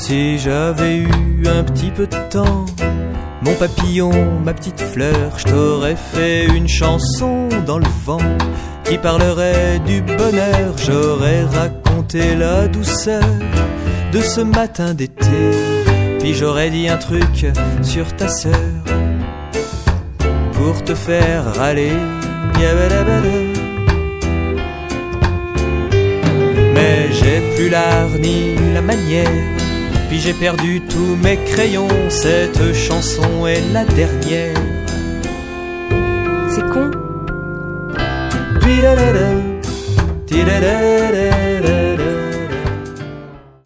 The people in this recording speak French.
Si j'avais eu un petit peu de temps, mon papillon, ma petite fleur, je t'aurais fait une chanson dans le vent qui parlerait du bonheur. J'aurais raconté la douceur de ce matin d'été, puis j'aurais dit un truc sur ta sœur pour te faire râler. Mais j'ai plus l'art ni la manière, puis j'ai perdu tous mes crayons. Cette chanson est la dernière. C'est con. Ti-da-da-da, ti-da-da-da.